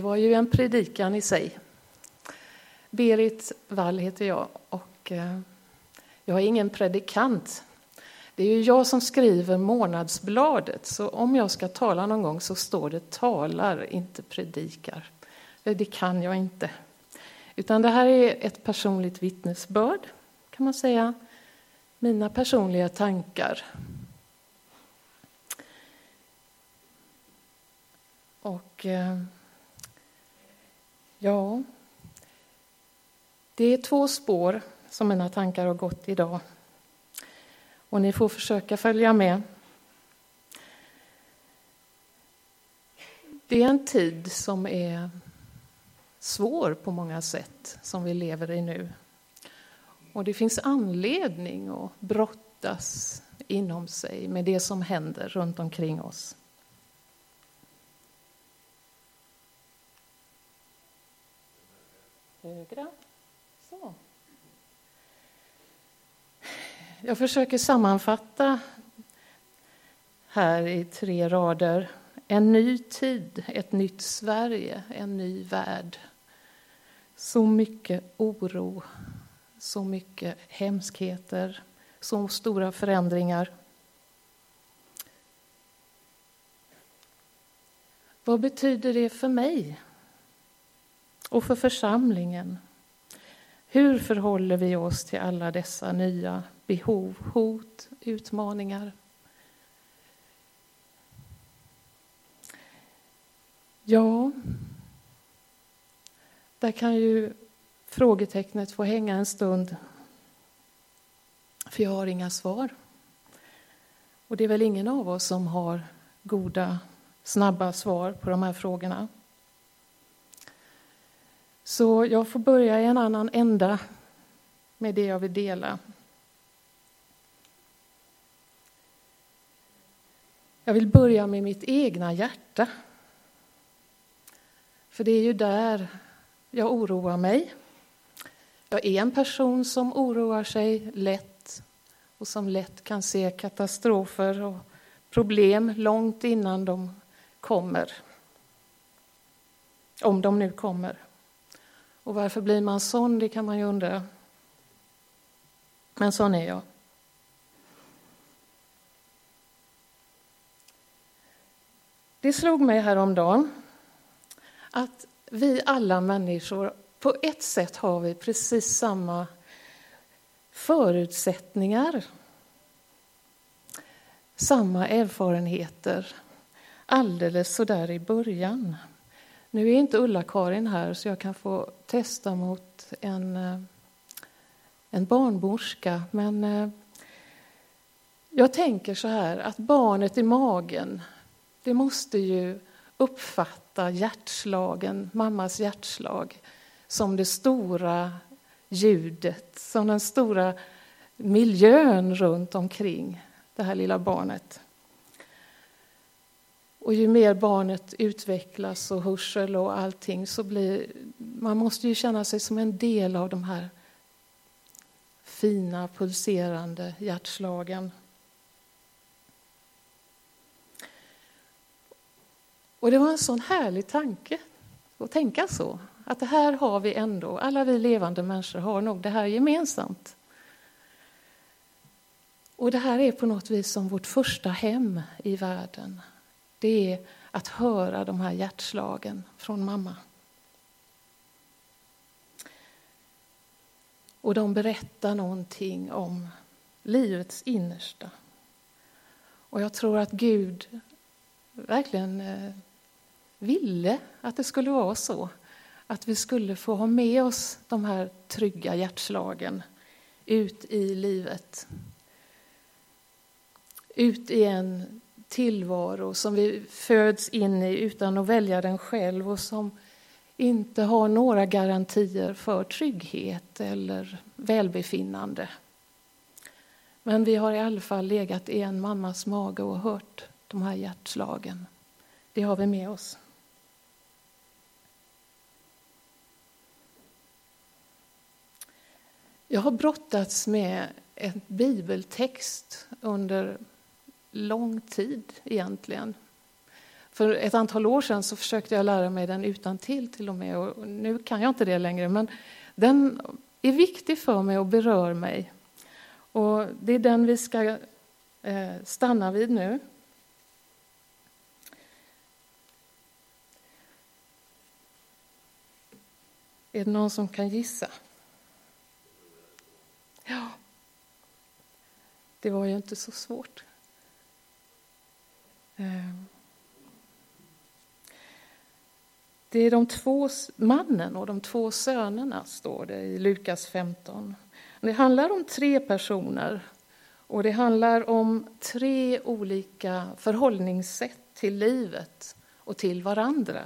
Det var ju en predikan i sig. Berit Wall heter jag och jag är ingen predikant. Det är ju jag som skriver månadsbladet, så om jag ska tala någon gång så står det talar, inte predikar. Det kan jag inte. Utan det här är ett personligt vittnesbörd, kan man säga. Mina personliga tankar. Och ja, det är 2 spår som mina tankar har gått idag. Och ni får försöka följa med. Det är en tid som är svår på många sätt som vi lever i nu. Och det finns anledning att brottas inom sig med det som händer runt omkring oss. Högra. Så. Jag försöker sammanfatta här i 3 rader. En ny tid, ett nytt Sverige, en ny värld. Så mycket oro, så mycket hemskheter, så stora förändringar. Vad betyder det för mig och för församlingen? Hur förhåller vi oss till alla dessa nya behov, hot, utmaningar? Ja, där kan ju frågetecknet få hänga en stund. För jag har inga svar. Och det är väl ingen av oss som har goda, snabba svar på de här frågorna. Så jag får börja i en annan ända med det jag vill dela. Jag vill börja med mitt egna hjärta. För det är ju där jag oroar mig. Jag är en person som oroar sig lätt och som lätt kan se katastrofer och problem långt innan de kommer. Om de nu kommer. Och varför blir man sån, det kan man ju undra. Men sån är jag. Det slog mig häromdagen att vi alla människor, på ett sätt har vi precis samma förutsättningar. Samma erfarenheter. Alldeles så där i början. Nu är inte Ulla-Karin här så jag kan få testa mot en barnmorska. Men jag tänker så här att barnet i magen, det måste ju uppfatta hjärtslagen, mammas hjärtslag, som det stora ljudet, som den stora miljön runt omkring det här lilla barnet. Och ju mer barnet utvecklas och hörsel och allting så man måste ju känna sig som en del av de här fina, pulserande hjärtslagen. Och det var en sån härlig tanke att tänka så. Att det här har vi ändå, alla vi levande människor har nog det här gemensamt. Och det här är på något vis som vårt första hem i världen. Det är att höra de här hjärtslagen från mamma. Och de berättar någonting om livets innersta. Och jag tror att Gud verkligen ville att det skulle vara så. Att vi skulle få ha med oss de här trygga hjärtslagen ut i livet. Ut i en tillvaro som vi föds in i utan att välja den själv och som inte har några garantier för trygghet eller välbefinnande. Men vi har i alla fall legat i en mammas mage och hört de här hjärtslagen. Det har vi med oss. Jag har brottats med en bibeltext under lång tid egentligen. För ett antal år sedan så försökte jag lära mig den utantill och med. Och nu kan jag inte det längre. Men den är viktig för mig och berör mig. Och det är den vi ska stanna vid nu. Är det någon som kan gissa? Ja. Det var ju inte så svårt. Det är de två mannen och de två sönerna, står det i Lukas 15. Det handlar om 3 personer och det handlar om 3 olika förhållningssätt till livet och till varandra.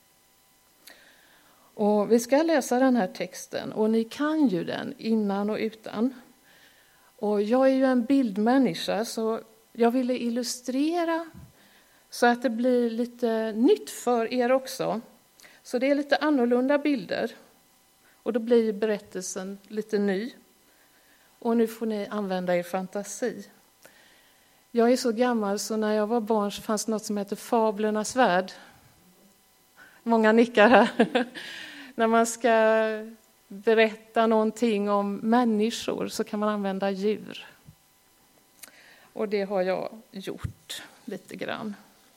Och vi ska läsa den här texten och ni kan ju den innan och utan. Och jag är ju en bildmänniska så jag ville illustrera så att det blir lite nytt för er också. Så det är lite annorlunda bilder och då blir berättelsen lite ny. Och nu får ni använda er fantasi. Jag är så gammal så när jag var barn så fanns något som heter Fablernas värld. Många nickar här. När man ska berätta någonting om människor så kan man använda djur. Och det har jag gjort lite grann.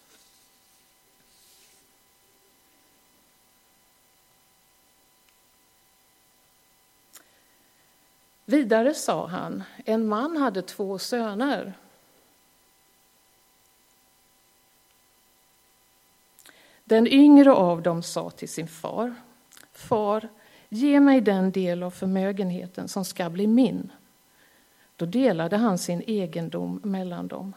Vidare sa han, en man hade 2 söner. Den yngre av dem sa till sin far, far, ge mig den del av förmögenheten som ska bli min. Då delade han sin egendom mellan dem.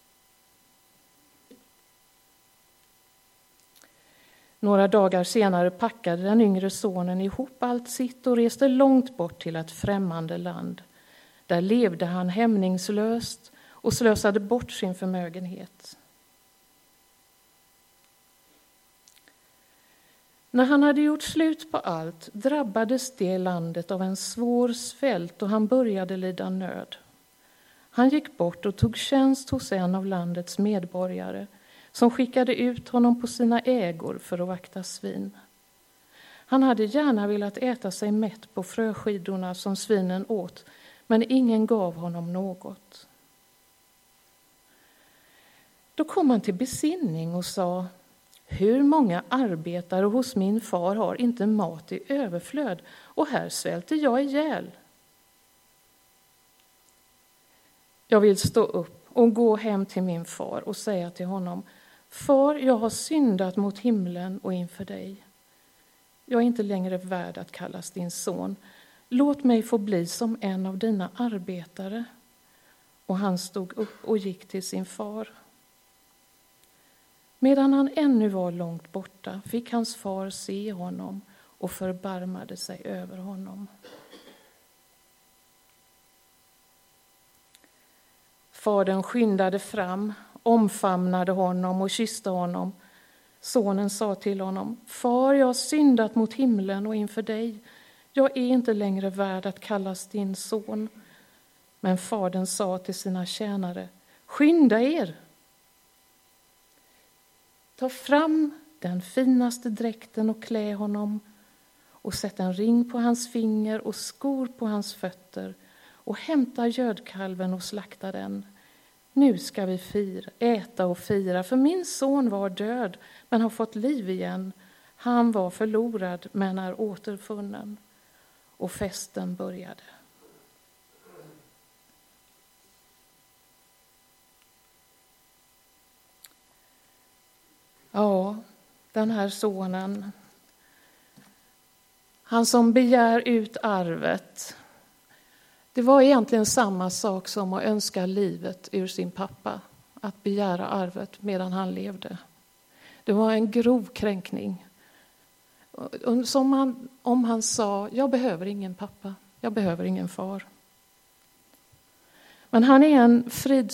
Några dagar senare packade den yngre sonen ihop allt sitt och reste långt bort till ett främmande land. Där levde han hämningslöst och slösade bort sin förmögenhet. När han hade gjort slut på allt drabbades det landet av en svår svält och han började lida nöd. Han gick bort och tog tjänst hos en av landets medborgare som skickade ut honom på sina ägor för att vakta svin. Han hade gärna velat äta sig mätt på fröskidorna som svinen åt, men ingen gav honom något. Då kom han till besinning och sa, hur många arbetare hos min far har inte mat i överflöd och här svälter jag ihjäl. Jag vill stå upp och gå hem till min far och säga till honom, far, jag har syndat mot himlen och inför dig. Jag är inte längre värd att kallas din son. Låt mig få bli som en av dina arbetare. Och han stod upp och gick till sin far. Medan han ännu var långt borta fick hans far se honom och förbarmade sig över honom. Fadern skyndade fram, omfamnade honom och kysste honom. Sonen sa till honom, far, jag har syndat mot himlen och inför dig. Jag är inte längre värd att kallas din son. Men fadern sa till sina tjänare, skynda er. Ta fram den finaste dräkten och klä honom och sätt en ring på hans finger och skor på hans fötter och hämta gödkalven och slakta den. Nu ska vi äta och fira, för min son var död men har fått liv igen. Han var förlorad men är återfunnen. Och festen började. Ja, den här sonen, han som begär ut arvet, det var egentligen samma sak som att önska livet ur sin pappa, att begära arvet medan han levde. Det var en grov kränkning. Som om han sa, jag behöver ingen pappa, jag behöver ingen far. Men han är en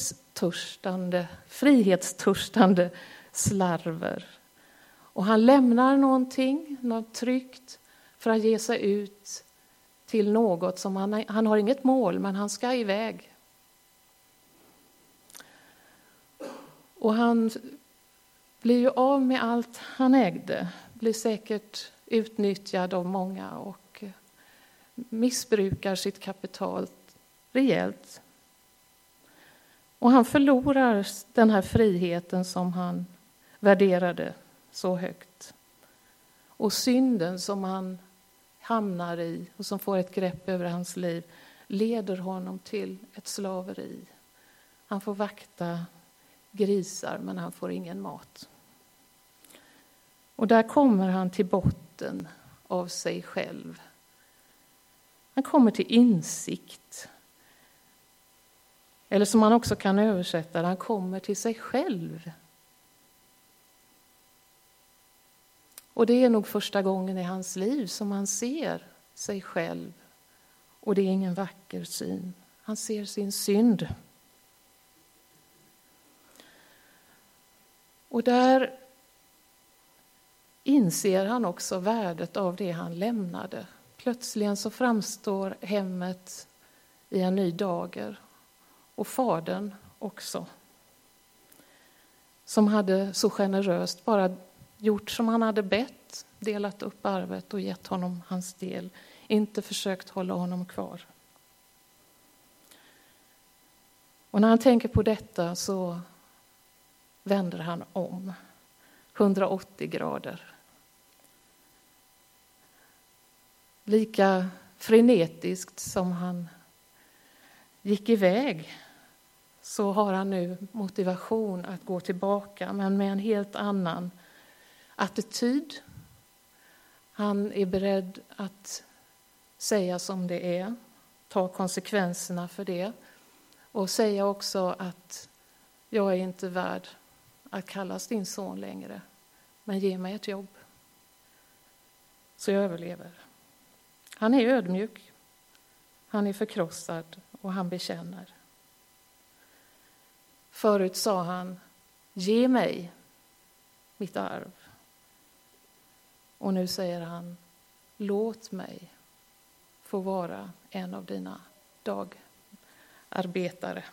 frihetstörstande slarver. Och han lämnar något tryggt för att ge sig ut till något som han har inget mål, men han ska iväg. Och han blir ju av med allt han ägde, blir säkert utnyttjad av många och missbrukar sitt kapital rejält. Och han förlorar den här friheten som han värderade så högt. Och synden som han hamnar i och som får ett grepp över hans liv leder honom till ett slaveri. Han får vakta grisar men han får ingen mat. Och där kommer han till botten av sig själv. Han kommer till insikt. Eller som man också kan översätta, han kommer till sig själv. Och det är nog första gången i hans liv som han ser sig själv. Och det är ingen vacker syn. Han ser sin synd. Och där inser han också värdet av det han lämnade. Plötsligen så framstår hemmet i en ny dager. Och fadern också. Som hade så generöst bara gjort som han hade bett. Delat upp arvet och gett honom hans del. Inte försökt hålla honom kvar. Och när han tänker på detta så vänder han om 180 grader. Lika frenetiskt som han gick iväg så har han nu motivation att gå tillbaka, men med en helt annan attityd. Han är beredd att säga som det är, ta konsekvenserna för det och säga också att jag är inte värd att kallas din son längre, men ge mig ett jobb så jag överlever. Han är ödmjuk, han är förkrossad och han bekänner. Förut sa han, ge mig mitt arv. Och nu säger han, låt mig få vara en av dina dagarbetare.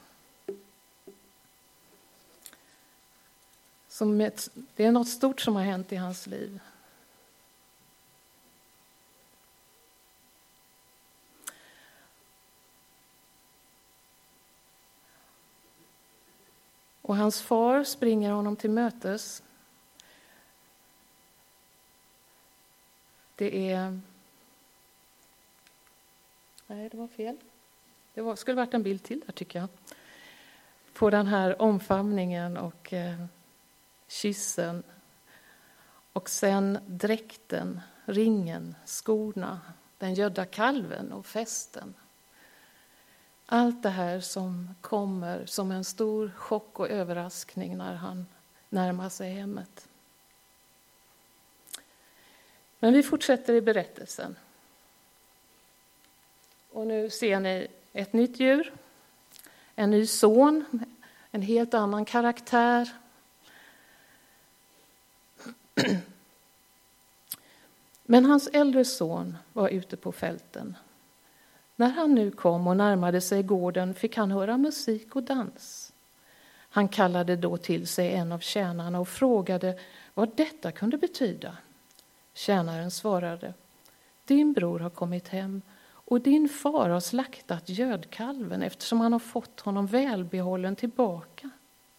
Det är något stort som har hänt i hans liv. Och hans far springer honom till mötes. Nej, det var fel. Skulle varit en bild till där tycker jag. På den här omfamningen och kyssen. Och sen dräkten, ringen, skorna, den gödda kalven och festen. Allt det här som kommer som en stor chock och överraskning när han närmar sig hemmet. Men vi fortsätter i berättelsen. Och nu ser ni ett nytt djur, en ny son, en helt annan karaktär. Men hans äldre son var ute på fälten. När han nu kom och närmade sig gården fick han höra musik och dans. Han kallade då till sig en av tjänarna och frågade vad detta kunde betyda. Tjänaren svarade, din bror har kommit hem och din far har slaktat gödkalven eftersom han har fått honom välbehållen tillbaka.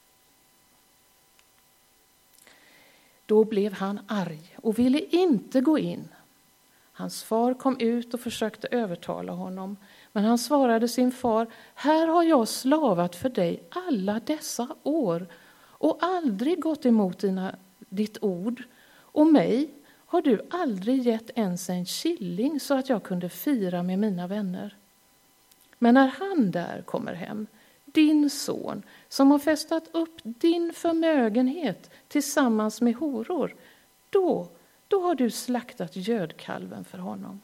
Då blev han arg och ville inte gå in. Hans far kom ut och försökte övertala honom, men han svarade sin far, här har jag slavat för dig alla dessa år och aldrig gått emot ditt ord, och mig har du aldrig gett ens en killing så att jag kunde fira med mina vänner. Men när han där kommer hem, din son som har festat upp din förmögenhet tillsammans med horor, då har du slaktat gödkalven för honom.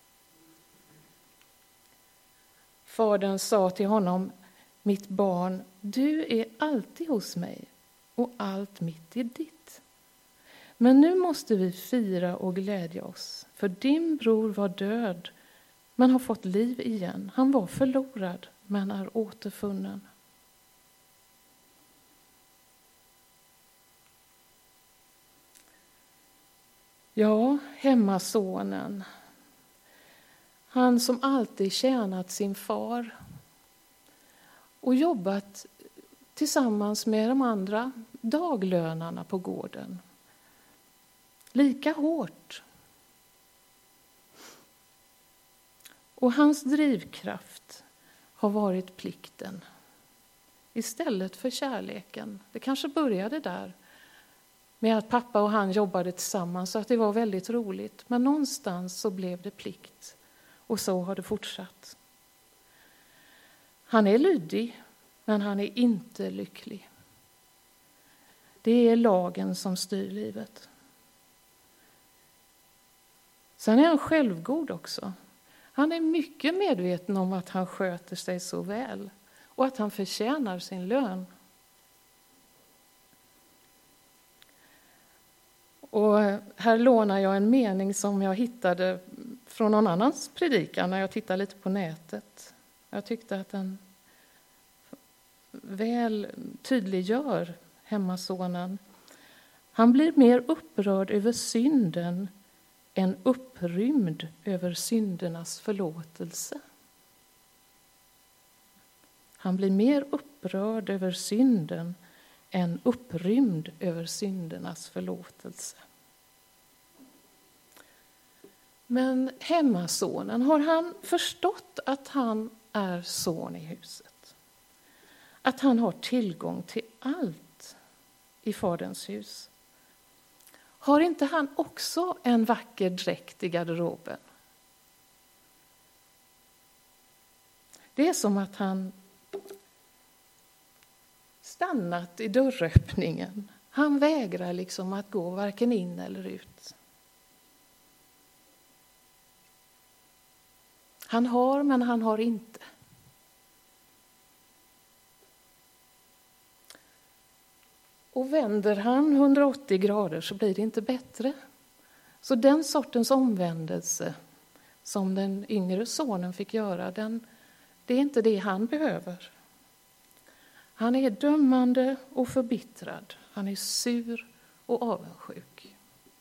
Fadern sa till honom, mitt barn, du är alltid hos mig och allt mitt är ditt. Men nu måste vi fira och glädja oss, för din bror var död men har fått liv igen. Han var förlorad men är återfunnen. Ja, hemmasonen. Han som alltid tjänat sin far och jobbat tillsammans med de andra daglönarna på gården. Lika hårt. Och hans drivkraft har varit plikten istället för kärleken. Det kanske började där med att pappa och han jobbade tillsammans så att det var väldigt roligt. Men någonstans så blev det plikt och så har det fortsatt. Han är lydig, men han är inte lycklig. Det är lagen som styr livet. Sen är han självgod också. Han är mycket medveten om att han sköter sig så väl och att han förtjänar sin lön. Och här lånar jag en mening som jag hittade från någon annans predikan när jag tittade lite på nätet. Jag tyckte att den väl tydliggör hemmasonen. Han blir mer upprörd över synden än upprymd över syndernas förlåtelse. Han blir mer upprörd över synden än upprymd över syndernas förlåtelse. Men hemmasonen, har han förstått att han är son i huset? Att han har tillgång till allt i faderns hus? Har inte han också en vacker dräkt i garderoben? Det är som att han stannat i dörröppningen. Han vägrar liksom att gå varken in eller ut. Han har, men han har inte. Och vänder han 180 grader så blir det inte bättre. Så den sortens omvändelse som den yngre sonen fick göra, det är inte det han behöver. Han är dömande och förbittrad. Han är sur och avundsjuk.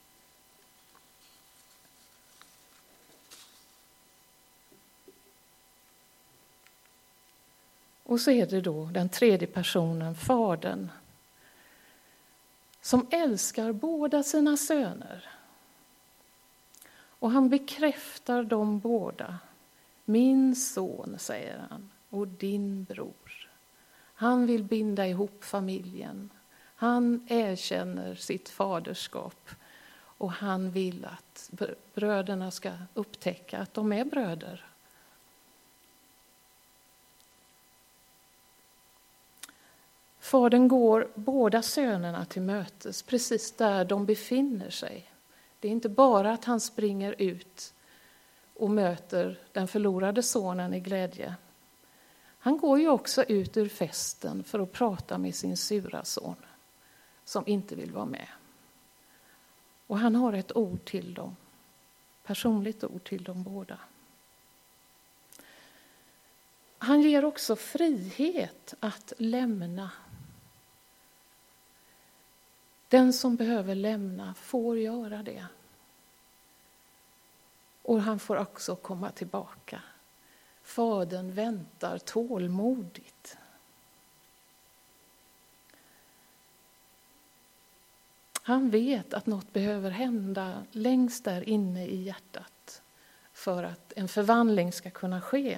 Och så är det då den tredje personen, fadern, som älskar båda sina söner. Och han bekräftar dem båda. Min son, säger han, och din bror. Han vill binda ihop familjen. Han erkänner sitt faderskap. Och han vill att bröderna ska upptäcka att de är bröder. Fadern går båda sönerna till mötes precis där de befinner sig. Det är inte bara att han springer ut och möter den förlorade sonen i glädje. Han går ju också ut ur festen för att prata med sin sura son som inte vill vara med. Och han har ett ord till dem, personligt ord till dem båda. Han ger också frihet att lämna. Den som behöver lämna får göra det. Och han får också komma tillbaka. Fadern väntar tålmodigt. Han vet att något behöver hända längst där inne i hjärtat för att en förvandling ska kunna ske.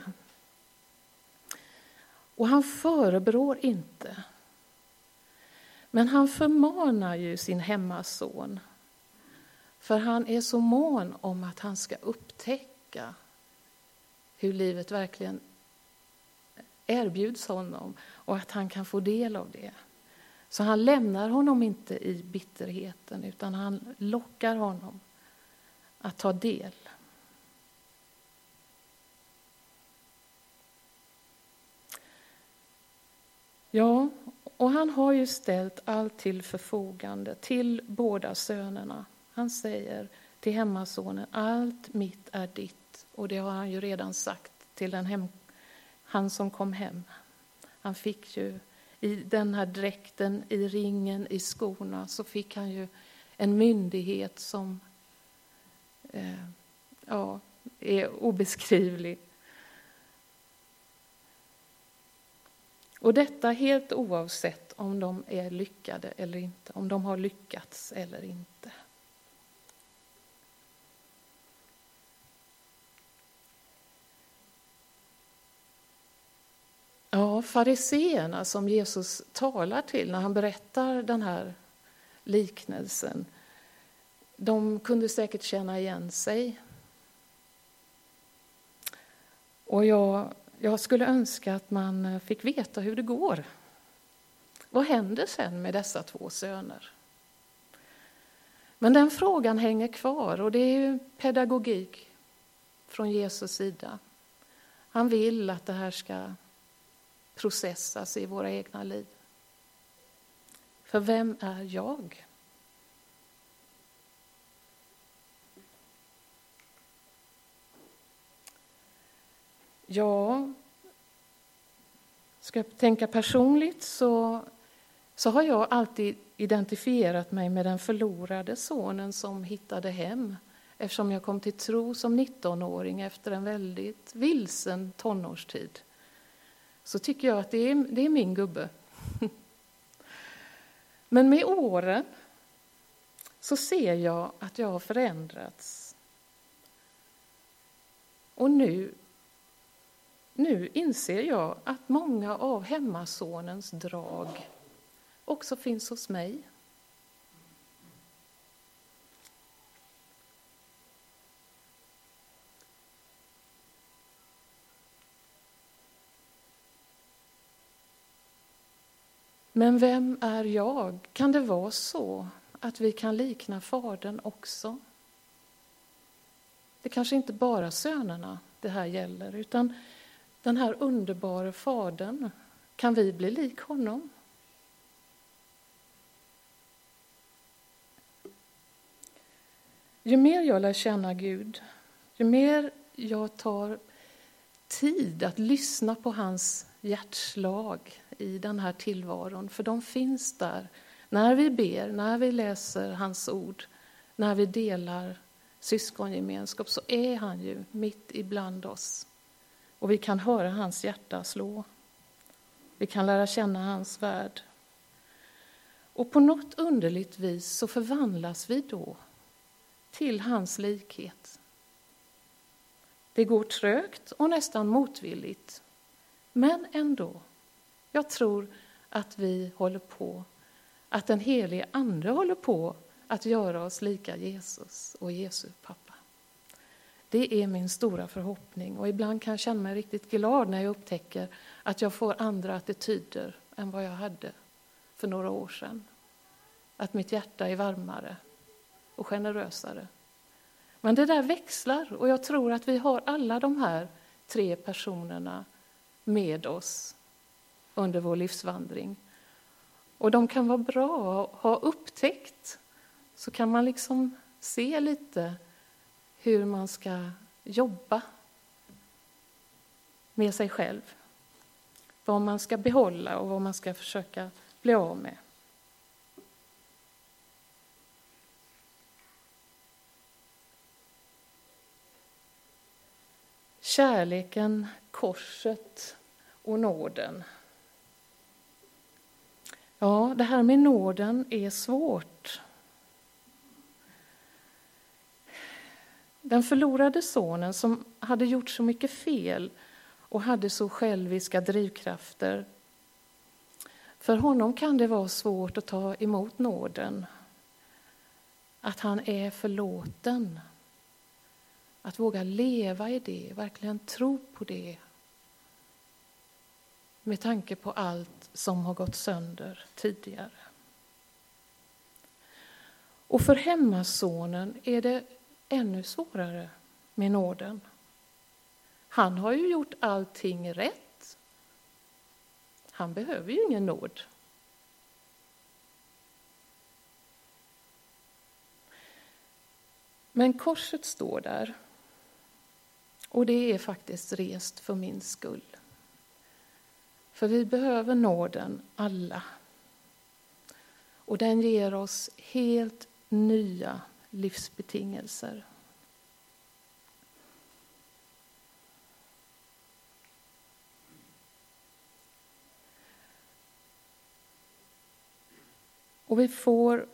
Och han förebrår inte. Men han förmanar ju sin hemmason. För han är så mån om att han ska upptäcka hur livet verkligen erbjuds honom. Och att han kan få del av det. Så han lämnar honom inte i bitterheten utan han lockar honom att ta del. Ja, och han har ju ställt allt till förfogande till båda sönerna. Han säger till hemmasonen, allt mitt är ditt. Och det har han ju redan sagt till han som kom hem. Han fick ju i den här dräkten, i ringen, i skorna så fick han ju en myndighet som är obeskrivlig. Och detta helt oavsett om de är lyckade eller inte, om de har lyckats eller inte. Ja, fariseerna som Jesus talar till när han berättar den här liknelsen, de kunde säkert känna igen sig. Och jag skulle önska att man fick veta hur det går. Vad händer sen med dessa 2 söner? Men den frågan hänger kvar, och det är ju pedagogik från Jesus sida. Han vill att det här ska processas i våra egna liv. För vem är jag? Ska jag tänka personligt så har jag alltid identifierat mig med den förlorade sonen som hittade hem. Eftersom jag kom till tro som 19-åring efter en väldigt vilsen tonårstid. Så tycker jag att det är min gubbe. Men med åren så ser jag att jag har förändrats. Och nu inser jag att många av hemmasonens drag också finns hos mig. Men vem är jag? Kan det vara så att vi kan likna fadern också? Det kanske inte bara sönerna det här gäller, utan den här underbara fadern, kan vi bli lik honom? Ju mer jag lär känna Gud, ju mer jag tar tid att lyssna på hans hjärtslag i den här tillvaron, för de finns där när vi ber, när vi läser hans ord, när vi delar syskongemenskap, så är han ju mitt ibland oss. Och vi kan höra hans hjärta slå. Vi kan lära känna hans värld. Och på något underligt vis så förvandlas vi då till hans likhet. Det går trögt och nästan motvilligt. Men ändå, jag tror att vi håller på, att den helige ande håller på att göra oss lika Jesus och Jesu pappa. Det är min stora förhoppning, och ibland kan jag känna mig riktigt glad när jag upptäcker att jag får andra attityder än vad jag hade för några år sedan. Att mitt hjärta är varmare och generösare. Men det där växlar, och jag tror att vi har alla de här 3 personerna med oss under vår livsvandring. Och de kan vara bra att ha upptäckt, så kan man liksom se lite hur man ska jobba med sig själv. Vad man ska behålla och vad man ska försöka bli av med. Kärleken, korset och nåden. Ja, det här med nåden är svårt. Den förlorade sonen som hade gjort så mycket fel och hade så själviska drivkrafter. För honom kan det vara svårt att ta emot nåden. Att han är förlåten. Att våga leva i det, verkligen tro på det. Med tanke på allt som har gått sönder tidigare. Och för hemmasonen är det ännu svårare med nåden. Han har ju gjort allting rätt. Han behöver ju ingen nåd. Men korset står där. Och det är faktiskt rest för min skull. För vi behöver nåden alla. Och den ger oss helt nya livsbetingelser. Och vi får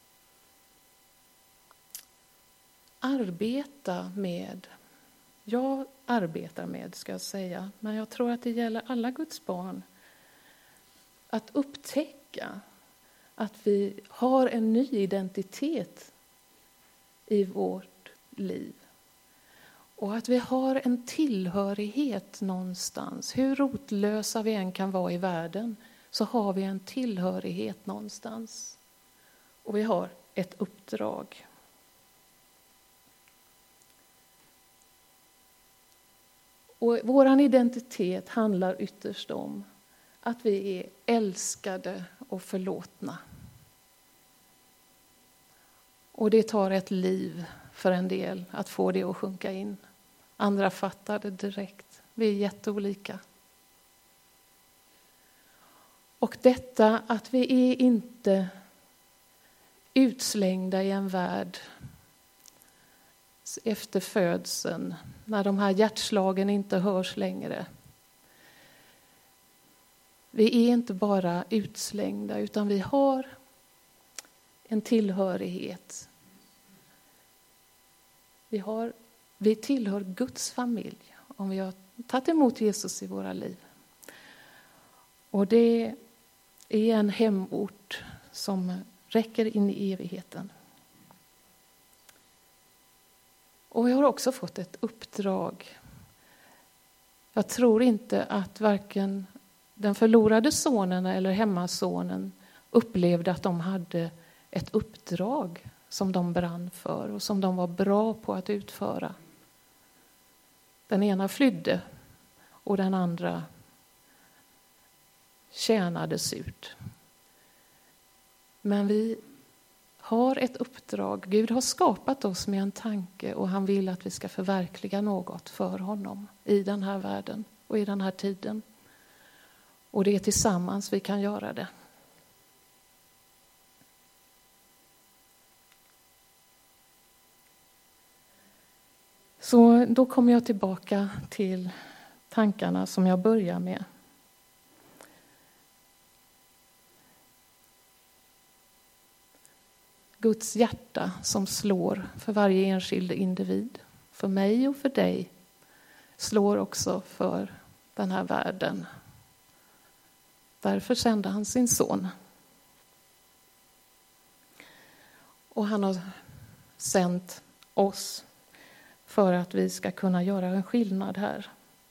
jag arbetar med, ska jag säga, men jag tror att det gäller alla Guds barn, att upptäcka att vi har en ny identitet i vårt liv. Och att vi har en tillhörighet någonstans. Hur rotlösa vi än kan vara i världen så har vi en tillhörighet någonstans. Och vi har ett uppdrag. Och vår identitet handlar ytterst om att vi är älskade och förlåtna. Och det tar ett liv för en del att få det att sjunka in. Andra fattar det direkt. Vi är jätteolika. Och detta att vi är inte utslängda i en värld efter födseln, när de här hjärtslagen inte hörs längre. Vi är inte bara utslängda, utan vi har en tillhörighet. Vi tillhör Guds familj om vi har tagit emot Jesus i våra liv. Och det är en hemort som räcker in i evigheten. Och vi har också fått ett uppdrag. Jag tror inte att varken den förlorade sonen eller hemmasonen upplevde att de hade ett uppdrag som de brann för och som de var bra på att utföra. Den ena flydde och den andra tjänade surt. Men vi har ett uppdrag. Gud har skapat oss med en tanke och han vill att vi ska förverkliga något för honom i den här världen och i den här tiden. Och det är tillsammans vi kan göra det. Så då kommer jag tillbaka till tankarna som jag börjar med. Guds hjärta som slår för varje enskild individ, för mig och för dig, slår också för den här världen. Därför sände han sin son. Och han har sänt oss för att vi ska kunna göra en skillnad här.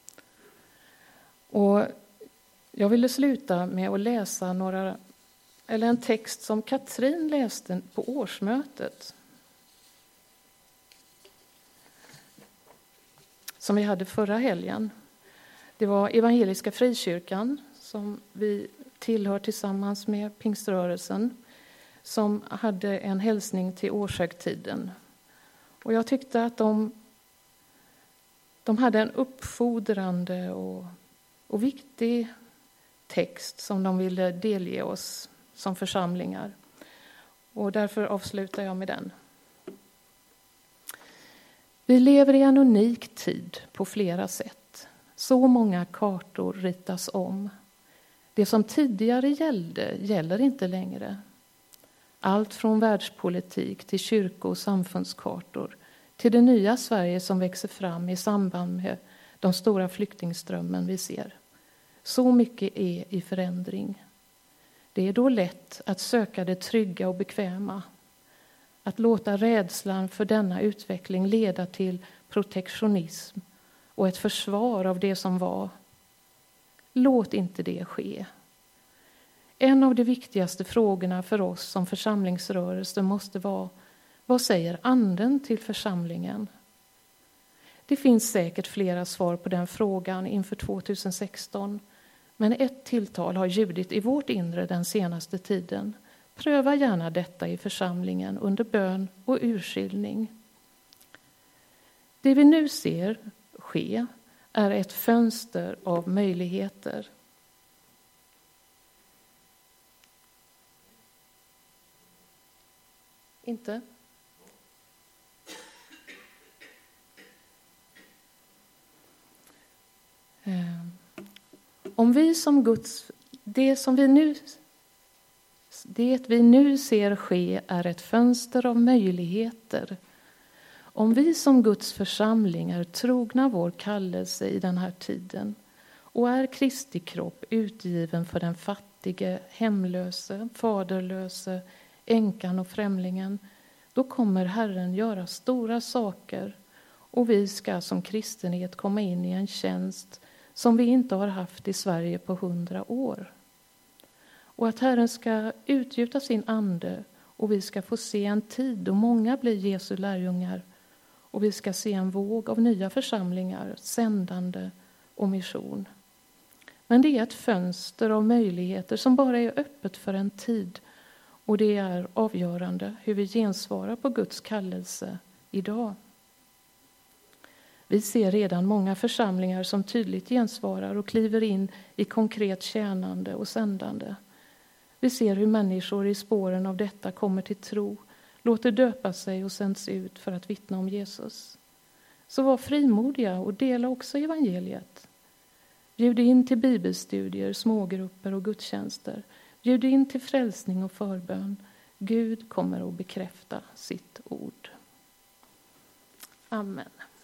Och jag ville sluta med att läsa en text som Katrin läste på årsmötet. Som vi hade förra helgen. Det var Evangeliska Frikyrkan som vi tillhör tillsammans med Pingströrelsen. Som hade en hälsning till årshögtiden. Och jag tyckte att de hade en uppfordrande och viktig text som de ville delge oss som församlingar. Och därför avslutar jag med den. Vi lever i en unik tid på flera sätt. Så många kartor ritas om. Det som tidigare gäller inte längre. Allt från världspolitik till kyrko- och samfundskartor till det nya Sverige som växer fram i samband med de stora flyktingströmmen vi ser. Så mycket är i förändring. Det är då lätt att söka det trygga och bekväma. Att låta rädslan för denna utveckling leda till protektionism och ett försvar av det som var. Låt inte det ske. En av de viktigaste frågorna för oss som församlingsrörelse måste vara: vad säger anden till församlingen? Det finns säkert flera svar på den frågan inför 2016. Men ett tilltal har ljudit i vårt inre den senaste tiden. Pröva gärna detta i församlingen under bön och urskiljning. Det vi nu ser ske är ett fönster av möjligheter. Inte? Om vi som Det vi nu ser ske är ett fönster av möjligheter. Om vi som Guds församling är trogna vår kallelse i den här tiden och är Kristi kropp utgiven för den fattige, hemlöse, faderlöse, änkan och främlingen, då kommer Herren göra stora saker och vi ska som kristenhet komma in i en tjänst som vi inte har haft i Sverige på 100 år. Och att Herren ska utgjuta sin ande och vi ska få se en tid då många blir Jesu lärjungar och vi ska se en våg av nya församlingar, sändande och mission. Men det är ett fönster av möjligheter som bara är öppet för en tid och det är avgörande hur vi gensvarar på Guds kallelse idag. Vi ser redan många församlingar som tydligt gensvarar och kliver in i konkret tjänande och sändande. Vi ser hur människor i spåren av detta kommer till tro, låter döpa sig och sänds ut för att vittna om Jesus. Så var frimodiga och dela också evangeliet. Bjud in till bibelstudier, smågrupper och gudstjänster. Bjud in till frälsning och förbön. Gud kommer att bekräfta sitt ord. Amen.